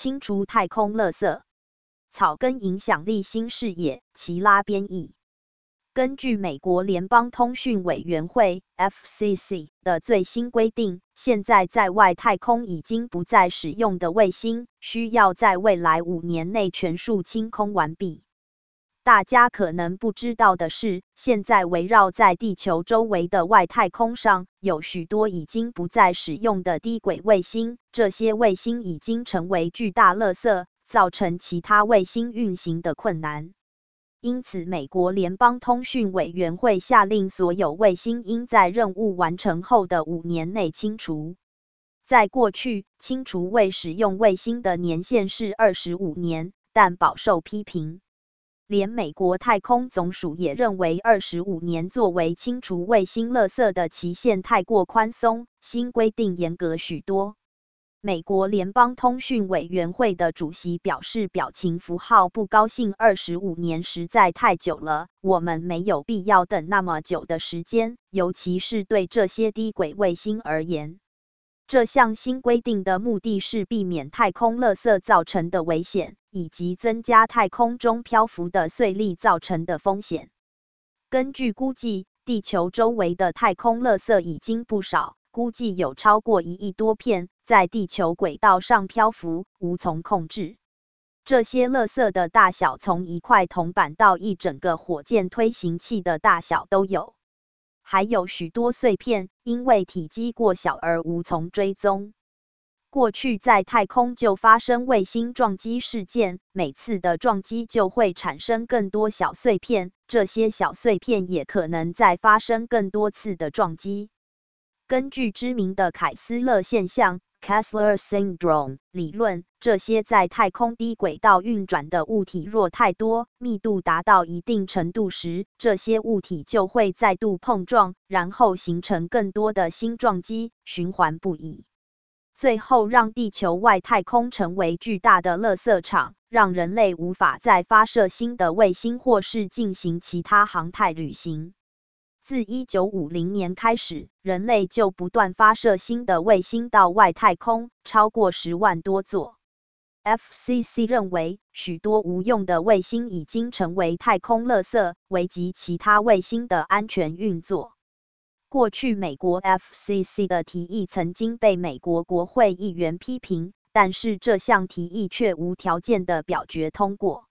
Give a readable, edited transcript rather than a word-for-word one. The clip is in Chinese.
清除太空垃圾。草根影响力新视野，齐拉编译。根据美国联邦通讯委员会 FCC 的最新规定，现在在外太空已经不再使用的卫星，需要在未来5年内全数清空完毕。大家可能不知道的是，现在围绕在地球周围的外太空上，有许多已经不再使用的低轨卫星，这些卫星已经成为巨大垃圾，造成其他卫星运行的困难。因此，美国联邦通讯委员会下令所有卫星应在任务完成后的5年内清除。在过去，清除未使用卫星的年限是25年，但饱受批评。连美国太空总署也认为25年作为清除卫星垃圾的期限太过宽松，新规定严格许多。美国联邦通讯委员会的主席表示表情符号不高兴，25年实在太久了，我们没有必要等那么久的时间，尤其是对这些低轨卫星而言。这项新规定的目的是避免太空垃圾造成的危险，以及增加太空中漂浮的碎粒造成的风险。根据估计，地球周围的太空垃圾已经不少，估计有超过1亿多片，在地球轨道上漂浮，无从控制。这些垃圾的大小从一块铜板到一整个火箭推行器的大小都有。还有许多碎片，因为体积过小而无从追踪。过去在太空就发生卫星撞击事件，每次的撞击就会产生更多小碎片，这些小碎片也可能再发生更多次的撞击。根据知名的凯斯勒现象 Kessler Syndrome 理论，这些在太空低轨道运转的物体若太多，密度达到一定程度时，这些物体就会再度碰撞，然后形成更多的新撞击，循环不已。最后让地球外太空成为巨大的垃圾场，让人类无法再发射新的卫星或是进行其他航太旅行。自1950年开始，人类就不断发射新的卫星到外太空，超过10万多座。FCC 认为，许多无用的卫星已经成为太空垃圾，危及其他卫星的安全运作。过去美国 FCC 的提议曾经被美国国会议员批评，但是这项提议却无条件的表决通过。